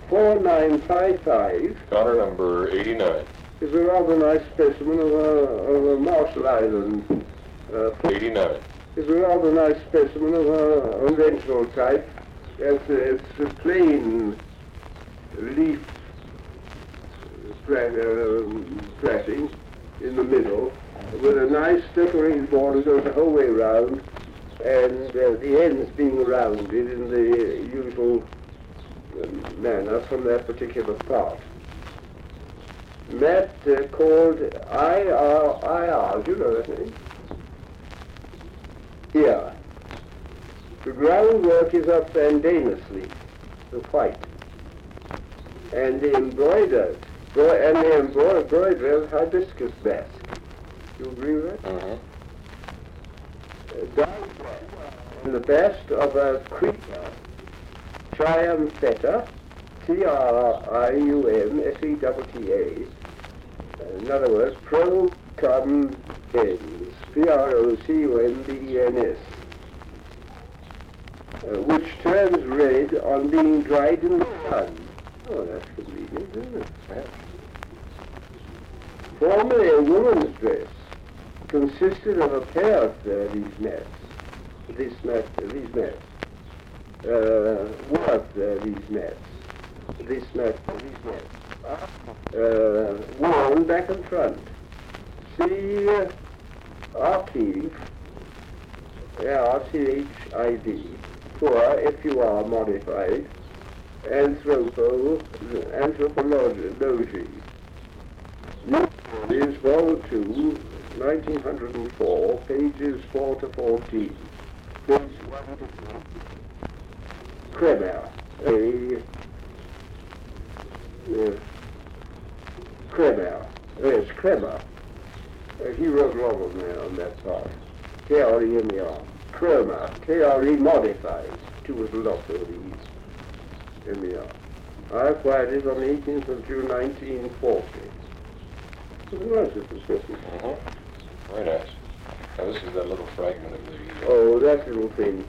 4955 Counter number 89. is a rather nice specimen of a Marshall Island. 89. Is a rather nice specimen of a conventional type. It's a plain leaf plaiting in the middle with a nice decorated border goes the whole way round, and the ends being rounded in the usual manner from that particular part. Mat called IR, do you know that name? Here. The groundwork is of bandanus leaf, the white, and the embroidered, embroidered hibiscus mask. You agree with that? Down in the best of a creeper, triumpheta, triumpheta, in other words, procumbens, procumbens, which turns red on being dried in the sun. Oh, that's convenient, isn't it? Yeah. Formerly a woman's dress consisted of a pair of these mats. Worn back and front. See Archive, RCHID, for FUR modified, anthropology. Is Vol 2, 1904, pages 4 to 14. Page 1 to 3. Kremer. Kremer. Yes, Kremer. He wrote wrong on that part. K-R-E-M-E-R. Kremer. K-R-E modified. Two little dots over the E. M-E-R. I acquired it on the 18th of June, 1940. It's a nice little specimen. Very nice. Now this is that little fragment of the... Oh, that little thing.